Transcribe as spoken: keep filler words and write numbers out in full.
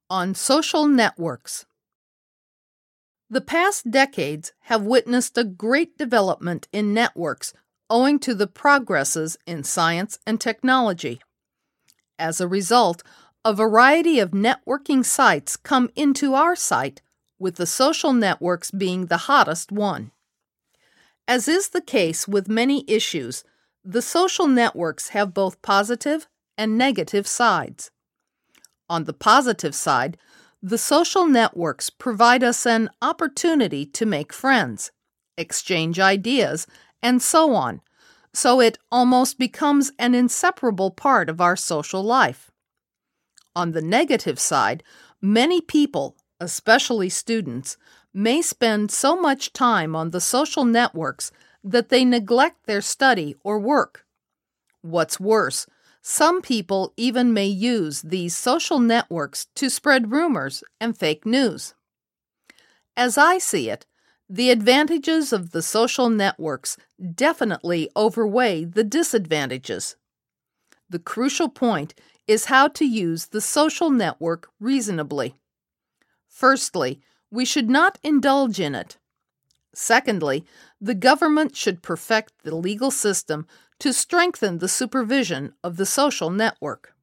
On social networks. The past decades have witnessed a great development in networks owing to the progresses in science and technology. As a result, a variety of networking sites come into our site, with the social networks being the hottest one. As is the case with many issues, the social networks have both positive and negative sides. On the positive side, the social networks provide us an opportunity to make friends, exchange ideas, and so on, so it almost becomes an inseparable part of our social life. On the negative side, many people, especially students, may spend so much time on the social networks that they neglect their study or work. What's worse, some people even may use these social networks to spread rumors and fake news. As I see it, the advantages of the social networks definitely outweigh the disadvantages. The crucial point is how to use the social network reasonably. Firstly, we should not indulge in it. Secondly, the government should perfect the legal system to strengthen the supervision of the social network.